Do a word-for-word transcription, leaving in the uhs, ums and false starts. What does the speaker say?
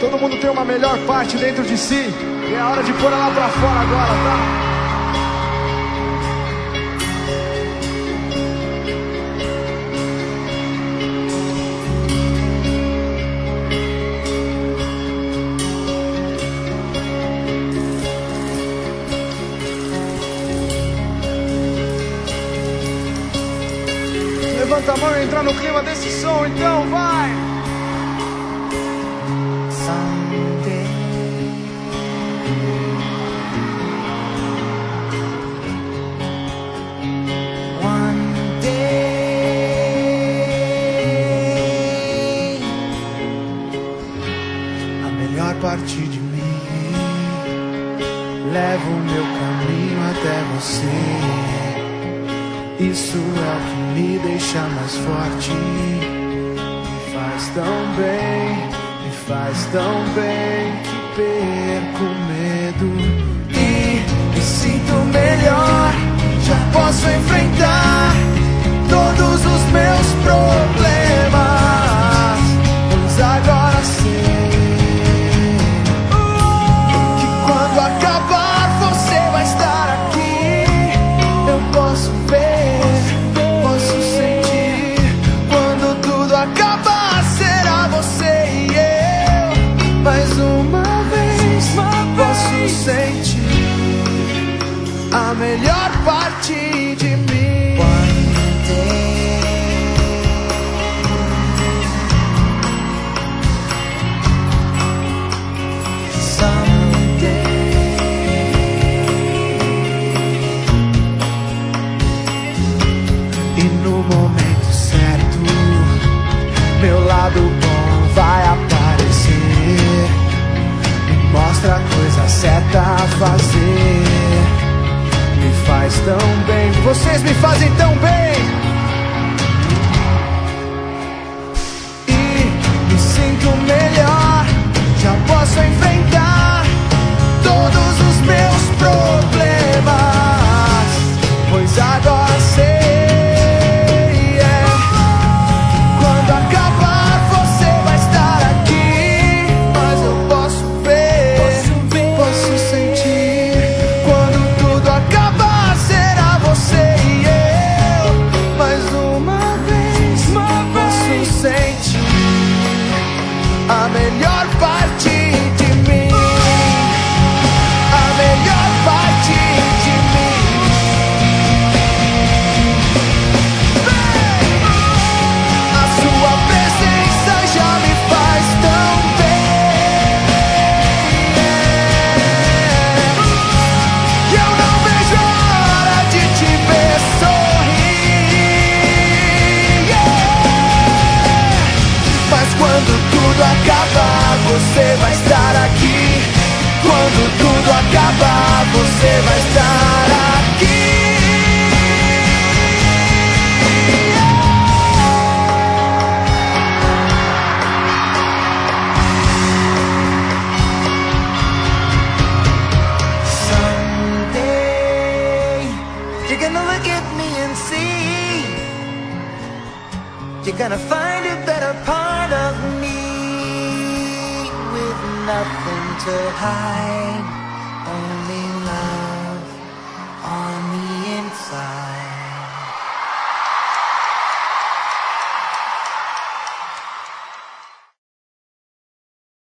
Todo mundo tem uma melhor parte dentro de si, e é a hora de pôr ela pra fora agora, tá? Levanta a mão e entra no clima desse som, então vai! Someday One day A melhor parte de mim leva o meu caminho até você. Isso é o que me deixa mais forte. Me faz tão bem, me faz tão bem que perco o medo e me sinto melhor. Já posso enfrentar todos os meus problemas, pois agora sei que quando acabar você vai estar aqui. Eu posso ver, acabar será você e eu. Mais uma vez posso sentir a melhor parte de mim. One day Someday E no momento certo meu lado bom vai aparecer, me mostra a coisa certa a fazer. Me faz tão bem, vocês me fazem tão bem. E me sinto melhor, já posso enfrentar todos os meus problemas, pois agora sei. A melhor parte de mim, a melhor parte de mim. A sua presença já me faz tão bem. E eu não vejo a hora de te ver sorrir. Mas quando tudo acabar, você vai estar aqui. Quando tudo acabar, você vai estar aqui. Someday you're gonna look at me and see you're gonna find a better part of me, nothing to hide.